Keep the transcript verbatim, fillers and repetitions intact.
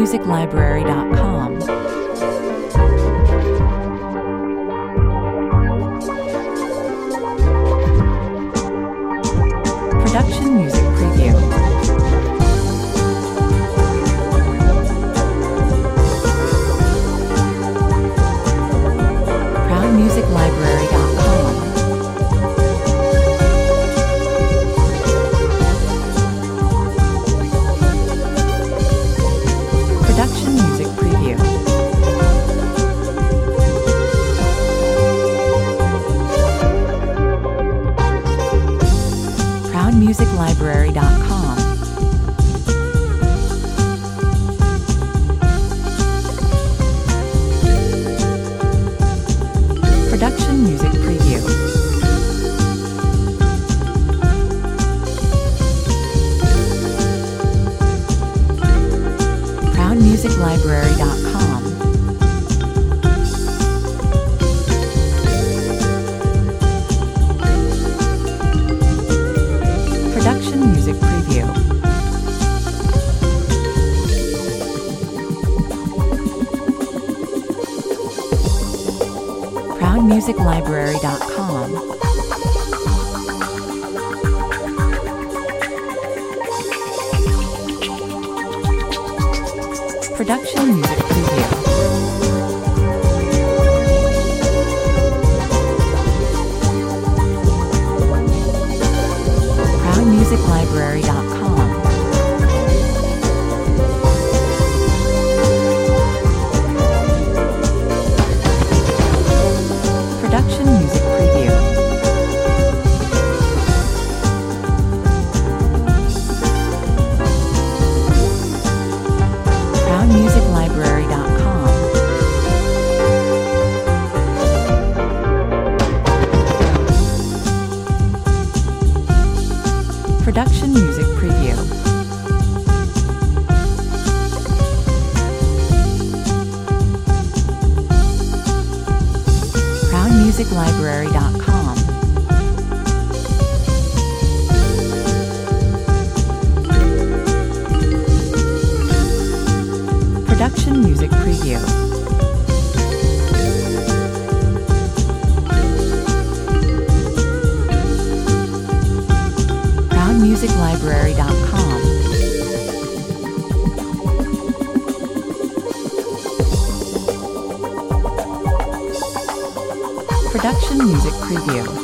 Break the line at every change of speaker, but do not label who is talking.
music library dot com. Production music preview. proud music library dot com. Production music preview. proud music library dot com. Production music preview. proud music library dot com. Production music preview. proud music library dot com. Production music preview. proud music library dot com. Production music preview. proud music library dot com. Production music preview. proud music library dot com. Production music preview. proud music library dot com. Production music preview.